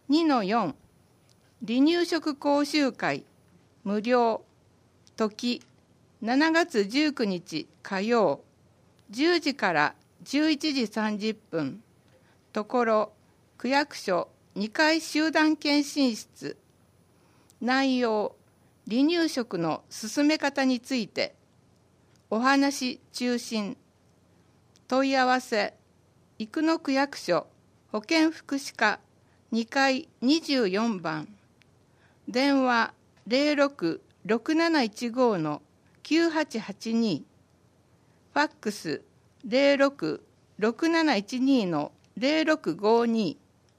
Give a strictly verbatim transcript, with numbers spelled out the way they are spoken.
にのよん 離乳食講習会無料時しちがつじゅうくにち火曜じゅうじからじゅういちじさんじゅっぷんところ区役所にかい集団検診室内容離乳食の進め方についてお話中心問い合わせ生野区役所保健福祉課にかいにじゅうよんばん電話 ゼロろく ろくなないちご のきゅうはちはちにファックス ゼロろく ろくなないちに のゼロろくごに